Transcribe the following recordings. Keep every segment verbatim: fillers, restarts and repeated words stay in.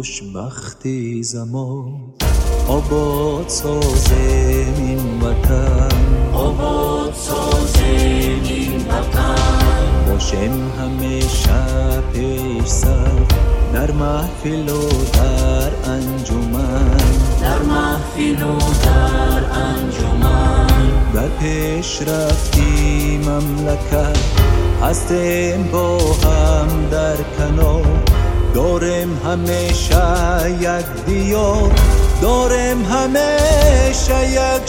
خوشبختی زمان. آباد سازیم این وطن، آباد سازیم این وطن. باشیم همیشه پیش سر در محفل و در انجمن، در محفل و در انجمن. در پیش رفتی مملکت هستیم با هم در کنار. داریم همیشه یک دیار، داریم همیشه یک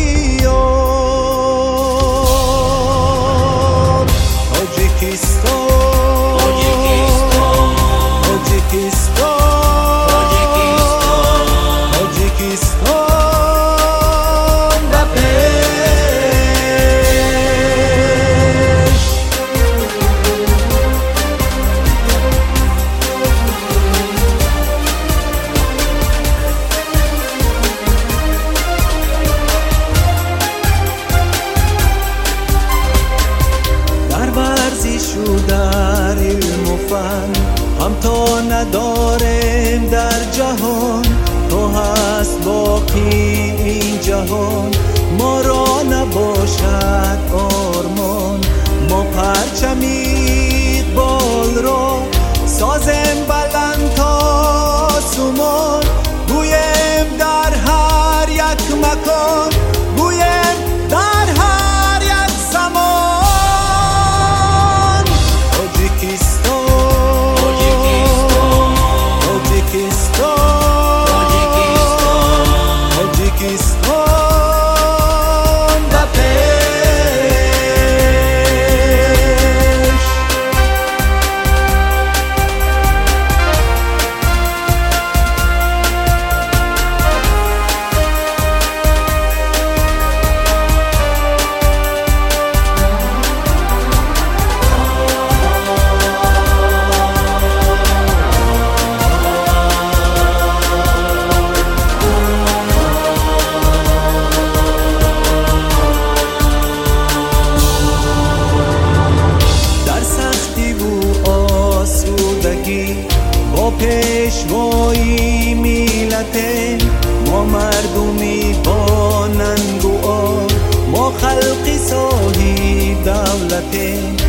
شیار. تاجیکستان تاجیکستان تاجیکستان تاجیکستان به پیش. در ورزش و در علم و فن هم تا نداریم در جهان. تو هست باقی این جهان، ما را نباشد آرمان. ما پرچم اقبال را سازیم بلند تا سمان. گویم در هر یک مکان، گویم در هر یک زمان. تاجیکستان تاجیکستان تاجیکستان به پیش. با پیشوایی میلته ما مردمی با ننگ و آر، ما خلقی صاحب دولته.